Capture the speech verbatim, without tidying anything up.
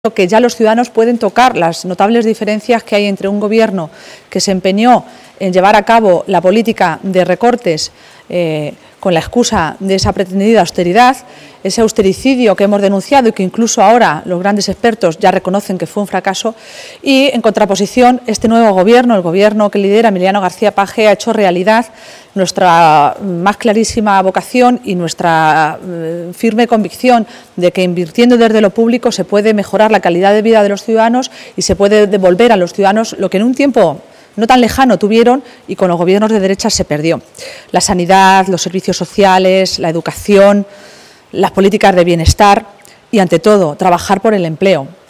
que ya los ciudadanos pueden tocar las notables diferencias que hay entre un gobierno que se empeñó en llevar a cabo la política de recortes eh, con la excusa de esa pretendida austeridad, ese austericidio que hemos denunciado y que incluso ahora los grandes expertos ya reconocen que fue un fracaso, y en contraposición este nuevo gobierno, el gobierno que lidera Emiliano García Paje, ha hecho realidad nuestra más clarísima vocación y nuestra eh, firme convicción de que invirtiendo desde lo público se puede mejorar la calidad de vida de los ciudadanos y se puede devolver a los ciudadanos lo que en un tiempo no tan lejano tuvieron y con los gobiernos de derecha se perdió. La sanidad, los servicios sociales, la educación, las políticas de bienestar y, ante todo, trabajar por el empleo.